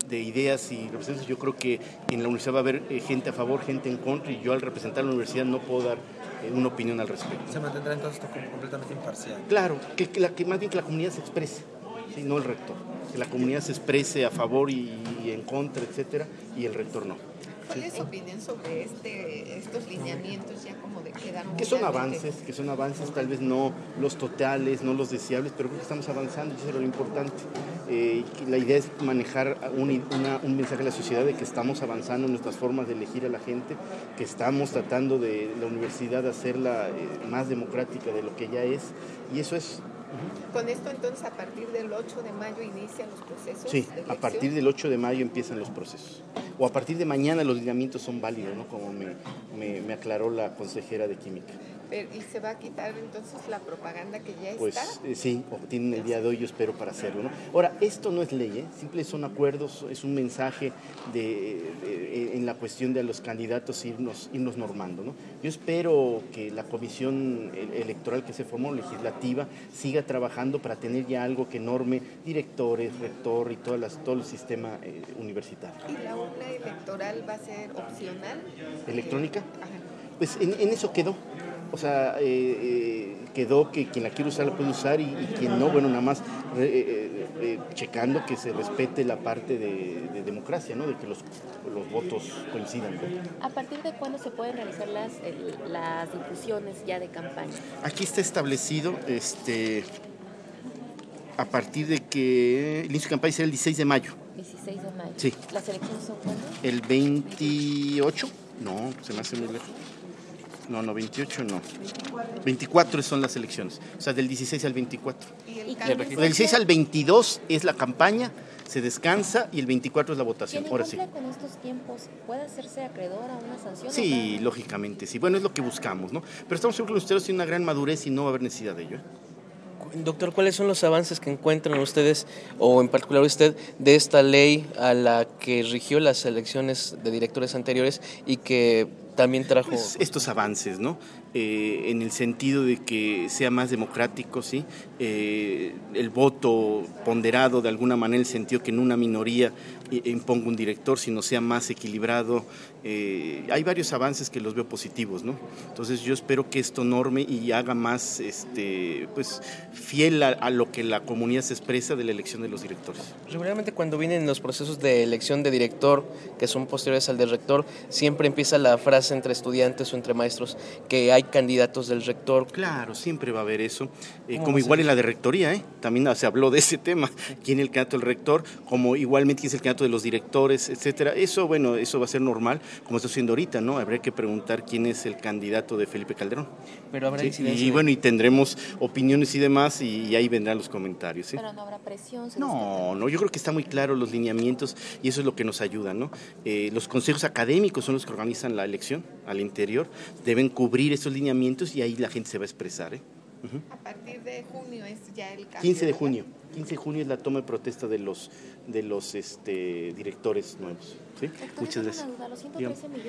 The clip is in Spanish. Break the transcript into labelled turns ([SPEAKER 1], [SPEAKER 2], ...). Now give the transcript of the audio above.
[SPEAKER 1] de ideas y representantes. Yo creo que en la universidad va a haber gente a favor, gente en contra, y yo al representar a la universidad no puedo dar una opinión al respecto.
[SPEAKER 2] ¿Se mantendrá entonces esto completamente imparcial?
[SPEAKER 1] Claro, que más bien que la comunidad se exprese, ¿sí? No el rector. Que la comunidad se exprese a favor y en contra, etcétera, y el rector no.
[SPEAKER 3] ¿Cuál es su opinión sobre estos lineamientos ya como de quedaron?
[SPEAKER 1] Que son avances, tal vez no los totales, no los deseables, pero creo que estamos avanzando y eso es lo importante. La idea es manejar un mensaje a la sociedad de que estamos avanzando en nuestras formas de elegir a la gente, que estamos tratando de la universidad hacerla más democrática de lo que ya es, y eso es.
[SPEAKER 3] Con esto entonces a partir del 8 de mayo inician los procesos.
[SPEAKER 1] Sí,
[SPEAKER 3] de elección.
[SPEAKER 1] A partir del 8 de mayo empiezan los procesos. O a partir de mañana los lineamientos son válidos, ¿no? Como me aclaró la consejera de Química.
[SPEAKER 3] ¿Y se va a quitar entonces la propaganda que ya
[SPEAKER 1] Pues
[SPEAKER 3] está?
[SPEAKER 1] sí, tienen el día de hoy, yo espero, para hacerlo, ¿no? Ahora, esto no es ley, simple son acuerdos, es un mensaje en la cuestión de los candidatos irnos normando, ¿no? Yo espero que la comisión electoral que se formó, legislativa, siga trabajando para tener ya algo que norme directores, rector y todo el sistema universitario.
[SPEAKER 3] ¿Y la urna electoral va a ser opcional?
[SPEAKER 1] ¿Electrónica?
[SPEAKER 3] Ajá.
[SPEAKER 1] Pues en eso quedó. O sea, quedó que quien la quiere usar la puede usar y quien no, bueno, nada más checando que se respete la parte de democracia, ¿no? De que los votos coincidan, ¿no?
[SPEAKER 4] ¿A partir de cuándo se pueden realizar las difusiones ya de campaña?
[SPEAKER 1] Aquí está establecido, a partir de que el inicio de campaña será el 16 de mayo.
[SPEAKER 4] 16 de mayo.
[SPEAKER 1] Sí.
[SPEAKER 4] ¿Las elecciones son cuándo?
[SPEAKER 1] El 28, no, se me hace muy lejos. No, 28 no. 24 son las elecciones, o sea, del 16 al 24.
[SPEAKER 3] ¿Y el
[SPEAKER 1] Del 16 al 22 es la campaña, se descansa y el 24 es la votación.
[SPEAKER 4] ¿Quien
[SPEAKER 1] Ahora sí.
[SPEAKER 4] incumple con estos tiempos puede hacerse acreedor a una sanción?
[SPEAKER 1] Sí, lógicamente, sí. Bueno, es lo que buscamos, ¿no? Pero estamos seguros que los ustedes tienen una gran madurez y no va a haber necesidad de ello.
[SPEAKER 5] Doctor, ¿cuáles son los avances que encuentran ustedes, o en particular usted, de esta ley a la que rigió las elecciones de directores anteriores y que también trajo
[SPEAKER 1] pues estos avances, ¿no? En el sentido de que sea más democrático, ¿sí? El voto ponderado de alguna manera, en el sentido que en una minoría imponga un director, sino sea más equilibrado. Hay varios avances que los veo positivos, ¿no? Entonces yo espero que esto norme y haga más pues fiel a lo que la comunidad se expresa de la elección de los directores.
[SPEAKER 5] Regularmente cuando vienen los procesos de elección de director, que son posteriores al del rector, siempre empieza la frase entre estudiantes o entre maestros que hay candidatos del rector.
[SPEAKER 1] Claro, siempre va a haber eso, como igual en la de rectoría, también se habló de ese tema, quién es el candidato del rector, como igualmente quién es el candidato de los directores, etcétera. Eso, bueno, eso va a ser normal, como está haciendo ahorita, ¿no? Habría que preguntar quién es el candidato de Felipe Calderón.
[SPEAKER 5] Pero habrá
[SPEAKER 1] incidencia. Y bueno, y tendremos opiniones y demás, y ahí vendrán los comentarios, ¿sí?
[SPEAKER 4] Pero no habrá presión.
[SPEAKER 1] No, yo creo que está muy claro los lineamientos y eso es lo que nos ayuda, ¿no? Los consejos académicos son los que organizan la elección al interior, deben cubrir esos lineamientos y ahí la gente se va a expresar,
[SPEAKER 3] A partir de junio es ya el cambio.
[SPEAKER 1] 15 de junio es la toma de protesta de los directores nuevos, ¿sí? Muchas gracias.
[SPEAKER 4] Los 113 millones